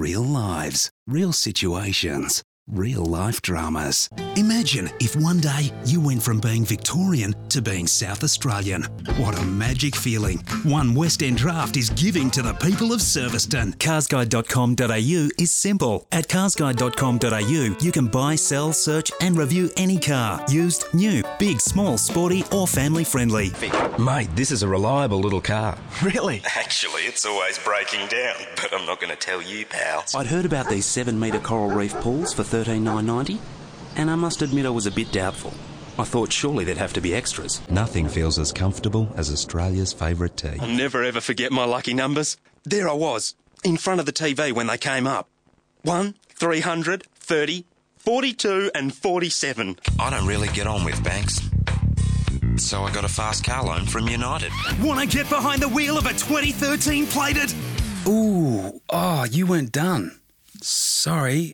Real lives, real situations, real life dramas. Imagine if one day you went from being Victorian to being South Australian. What a magic feeling. One West End Draft is giving to the people of Serviceton. Carsguide.com.au is simple. At carsguide.com.au, you can buy, sell, search and review any car. Used, new, big, small, sporty or family friendly. Mate, this is a reliable little car. Really? Actually, it's always breaking down, but I'm not going to tell you, pal. I'd heard about these 7-metre coral reef pools for $13,990, and I must admit I was a bit doubtful. I thought surely there'd have to be extras. Nothing feels as comfortable as Australia's favourite tea. I'll never ever forget my lucky numbers. There I was, in front of the TV when they came up. 1, 300, 30, 42 and 47. I don't really get on with banks, so I got a fast car loan from United. Want to get behind the wheel of a 2013 plated? Ooh, you weren't done. Sorry,